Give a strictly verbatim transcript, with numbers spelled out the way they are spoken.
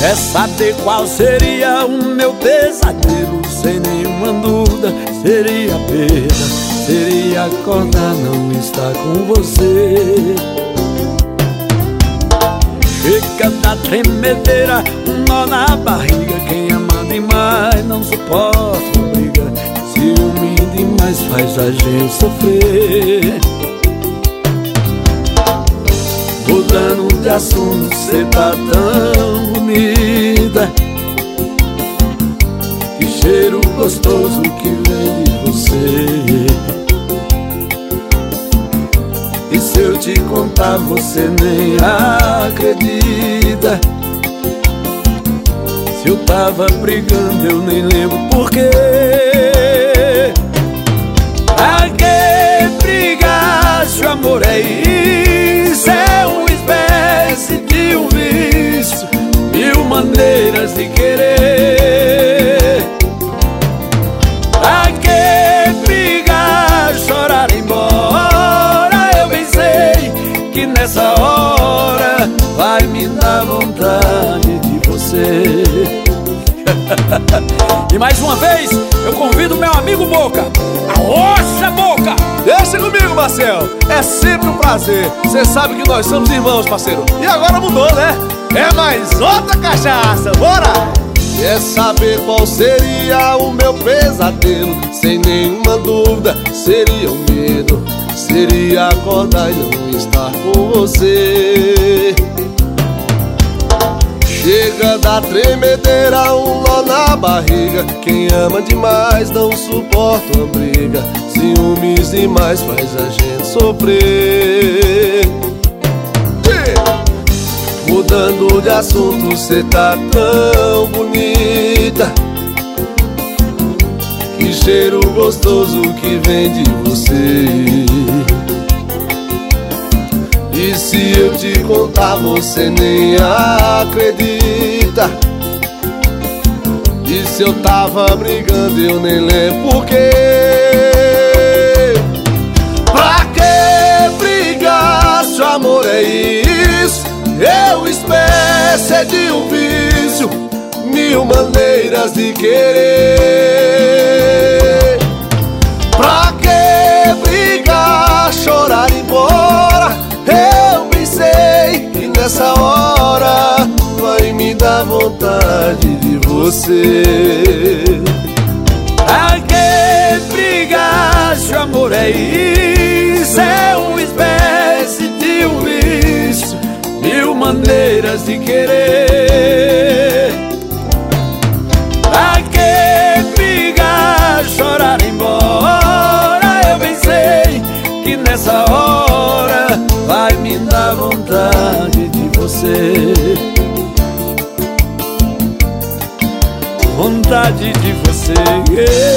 Quer saber qual seria o meu pesadelo? Sem nenhuma dúvida seria perda, seria acordar, não estar com você. Chega da tremedeira, um nó na barriga. Quem ama demais não suporta briga. Ciúme demais faz a gente sofrer. Mudando de assunto, cê tá tão bonita. Que cheiro gostoso que vem de você. E se eu te contar você nem acredita. Se eu tava brigando eu nem lembro por quê. Pra que brigar se o amor é isso? É uma espécie de um vício, mil maneiras de querer. Pra que brigar, chorar embora? Eu bem sei que nessa hora vai me dar vontade de você. E mais uma vez eu convido meu amigo Boca. Aoxa, Boca! Deixa comigo, Marcel. É sempre um prazer. Você sabe que nós somos irmãos, parceiro. E agora mudou, né? É mais outra cachaça. Bora! Quer saber qual seria o meu pesadelo? Sem nenhuma dúvida seria o medo. Seria acordar e não estar com você. Chega da tremedeira, um nó na barriga. Quem ama demais não suporta uma briga. Ciúmes demais faz a gente sofrer. Mudando de assunto, cê tá tão bonita. Que cheiro gostoso que vem de você. E se eu te contar você nem acredita. E se eu tava brigando eu nem lembro por quê. Pra que brigar se o amor é isso? Eu espécie de um vício, mil maneiras de querer. Pra que brigar, chorar embora? Eu bem sei que nessa hora vai me dar vontade de você. Pra que brigar se o amor é isso? É uma espécie de um vício, mil maneiras de querer. Pra que brigar, chorar embora? Eu bem sei que nessa hora vai me dar vontade de você. Vontade de você.